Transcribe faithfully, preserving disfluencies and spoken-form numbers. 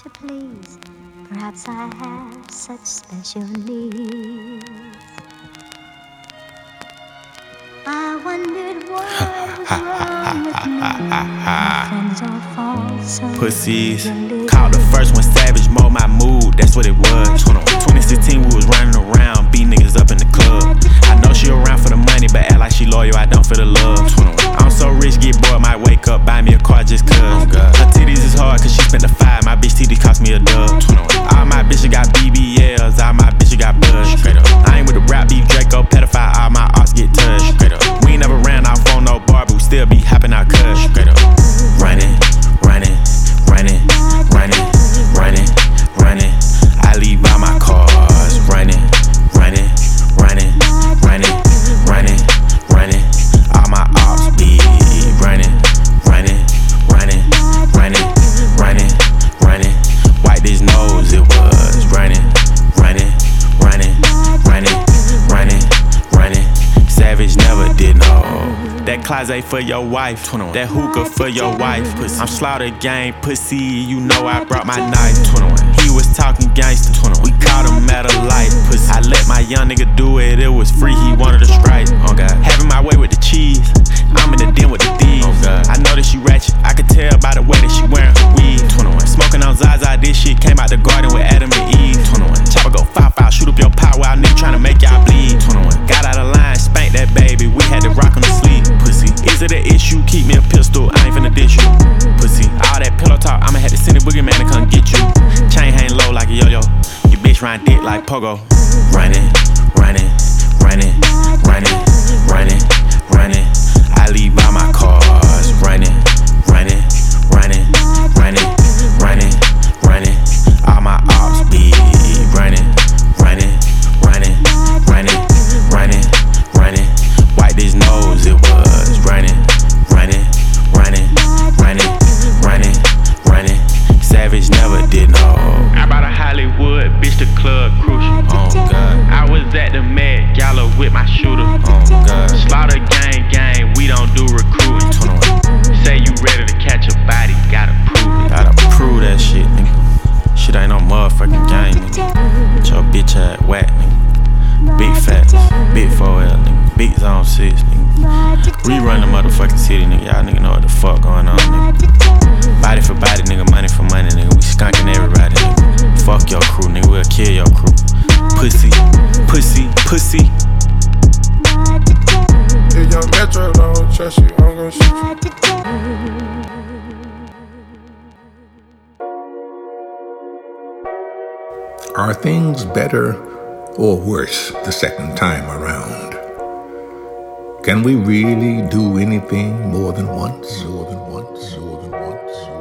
to please. Perhaps I have such special needs. I wondered what was wrong with me. My friends all fall so Pussies. easily. Called the first one savage, mode my mood, that's what it was. twenty sixteen, we was running around, beat niggas up in the club. I know she around for the money, but act like she loyal, I don't for the love. I'm so rich, get bored, might wake up, buy me a car just cuz. Her titties is hard, cause she spent the five, my bitch titties cost me a dub. All my bitches got B B Ls, all my bitches got buzz. I ain't with the rap beef, Draco, pedophile, all my arts get touched. We ain't never ran off on no bar, but we still be hopping out cuz. Running, running, running, running, running, running. I leave all my cars running, running, running, running, running, running. All my ops be running, running, running, running, running, running. Wipe this nose, it was running, running, running, running, running, running. Savage never did no. That closet for your wife, that hookah for your wife. I'm Slaughter Gang, pussy, you know I brought my knife. He was talking gangster, we caught him at a light. I let my young nigga do it, it was free, he wanted a strike. Having my way with the cheese, I'm in the den with the thieves. I know that she ratchet, I could tell by the way that she wearing her weave. Smoking on Zaza, this shit came out the garden with Adam and Eve. Chopper go five five, shoot up your pot while nigga tryna make y'all bleed. Got out of line, spanked that baby, we had to rock on the sleeve. Pussy, is it an issue? Keep me a pistol, I ain't finna dish you. Pussy, all that pillow talk, I'ma have to send a boogeyman to come get you. Chain hang low like a yo-yo, your bitch ride dick like pogo. Running, running, running, running, running, running. I leave all my cars running, running, running, running, running, running. All my ops be running, running, running, running, running, running. Wipe this nose, it was running, running, running, running, running, running. Savage never did no. I bought a Hollywood, bitch, the club crucial. Oh God. I was at the Met Gala with my shooter. Oh God. Slaughter Gang, gang, we don't do recruiting. Say you ready to catch a body, gotta prove it. Gotta prove that shit, nigga. Shit ain't no motherfucking game, nigga. Get your bitch ass whack, nigga. Big facts, big four L, nigga. Big zone six, nigga. We run the motherfucking city, nigga. Y'all nigga know what the fuck going on, nigga. Body for body, nigga. Money for money, nigga. We skunking everybody, nigga. Fuck your crew, nigga. We'll kill your crew. Pussy, pussy, pussy. If young Metro don't trust you, I'm gon' shoot you. Are things better or worse the second time around? Can we really do anything more than once? More than once, more than once.